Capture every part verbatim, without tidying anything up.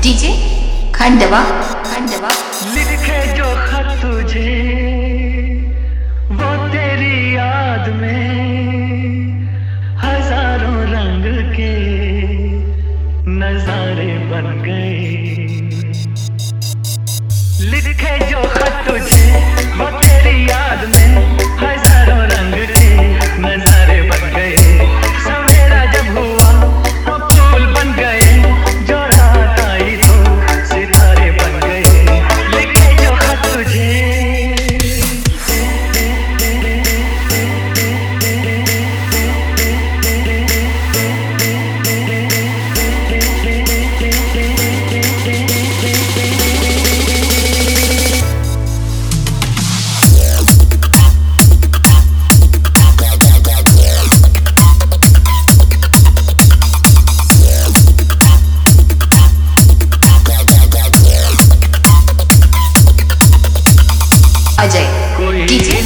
DJ Khandwa Khandwa लिखे जो खत तुझे वो तेरी याद में हजारों रंग के नजारे बन गए। लिखे जो खत तुझे वो तेरी याद में हजारों रंग के नजारे बन गए। सवेरा जब हुआ तो फूल बन गए, जो रात आई तो सितारे बन गए। लिखे जो खत तुझे Ajay DJ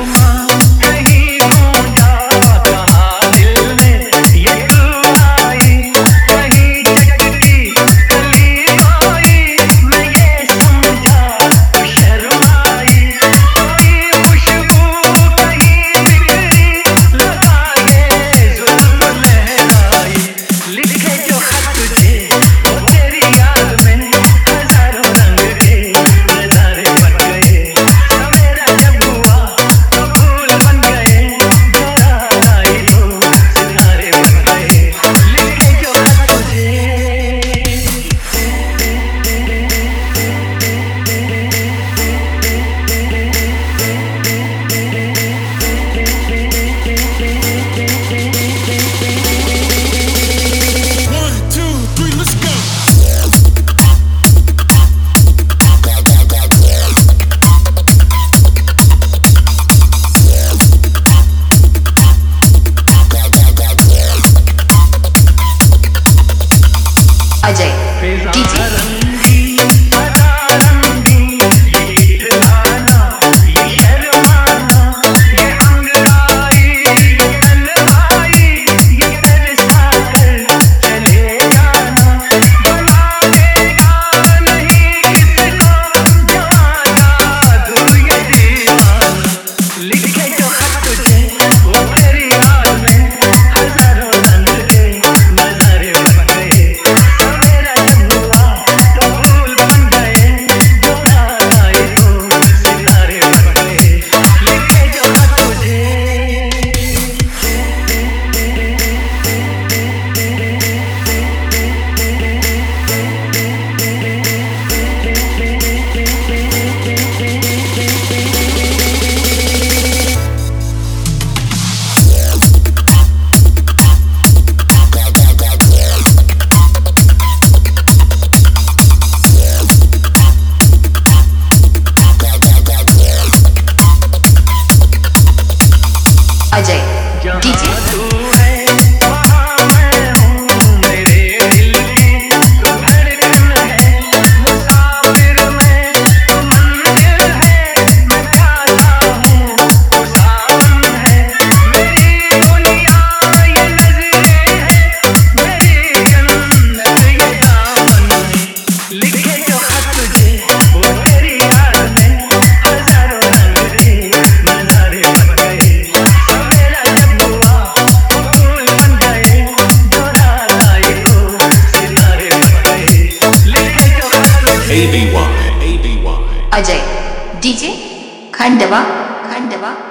Ajay DJ Ajay DJ Ajay DJ Khandwa Khandwa